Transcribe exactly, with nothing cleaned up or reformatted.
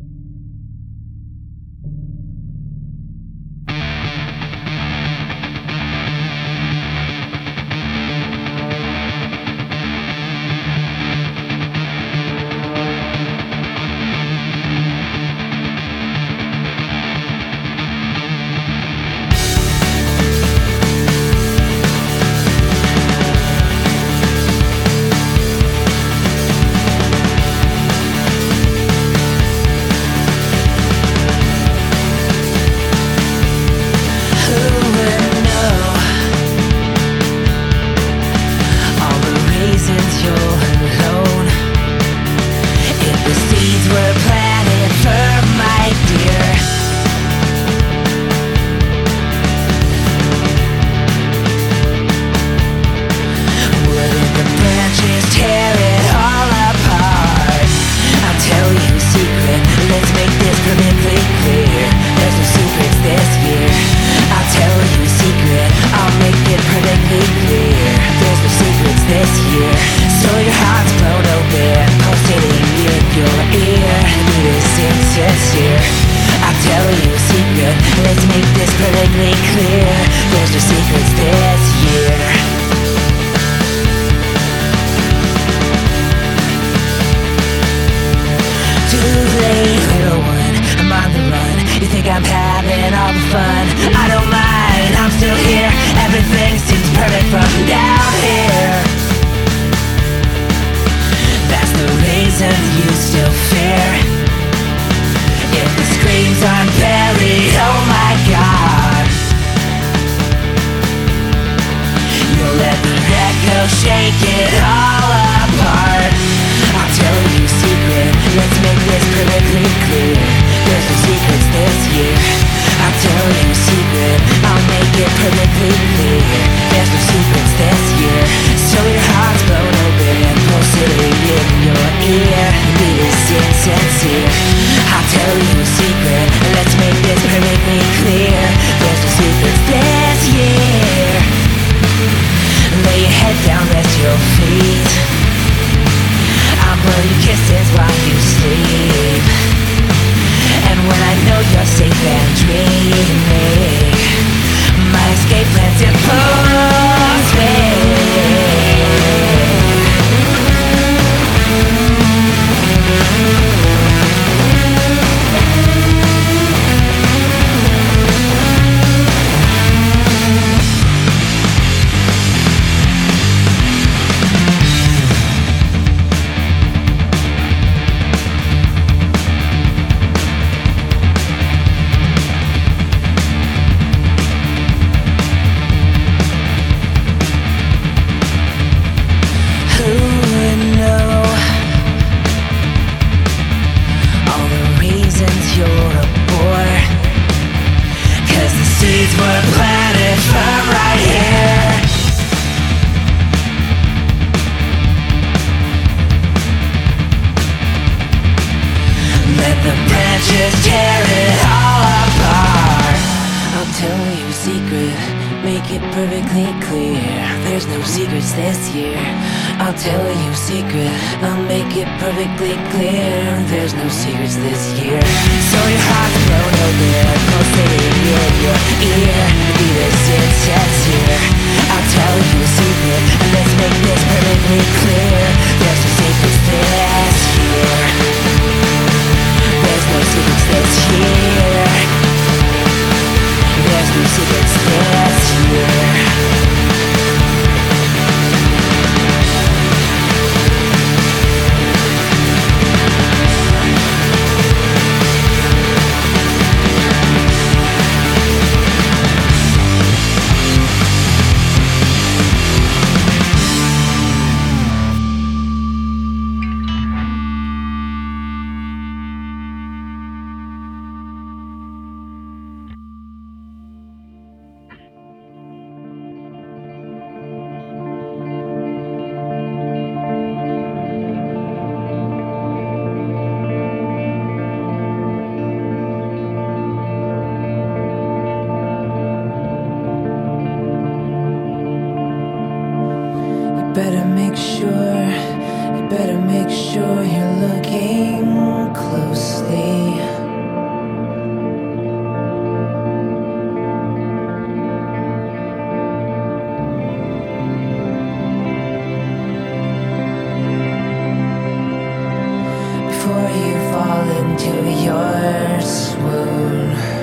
I'm having all the fun. I don't mind, I'm still here. Everything seems perfect from down here. That's the reason you still fear. If the screams aren't buried, oh my God, you'll let the echo shake it all apart. I'll tell you a secret, let's make this perfectly clear. There's no secrets this year. I'll tell you a secret, I'll make it perfectly clear. There's no secrets this year. So your heart's blown open, pulsating in your ear. Be this insincere. I'll tell you a secret, let's make this perfectly clear. There's no secrets this year. Lay your head down, rest your feet. I'll blow your kisses while you sleep. And when I know you're safe and dreaming, my escape plan's in full swing. Were planted from right here. Let the branches tear it all apart. I'll tell you a secret, make it perfectly clear. There's no secrets this year. I'll tell you a secret, I'll make it perfectly clear. There's no secrets this year. So your heart's blown open, pulsating in your ear. Be this insincere. I'll tell you a secret, and let's make this perfectly clear. There's no secrets this year. There's no secrets this year. There's no secrets this year. Better make sure, you better make sure you're looking closely. before you fall into your swoon.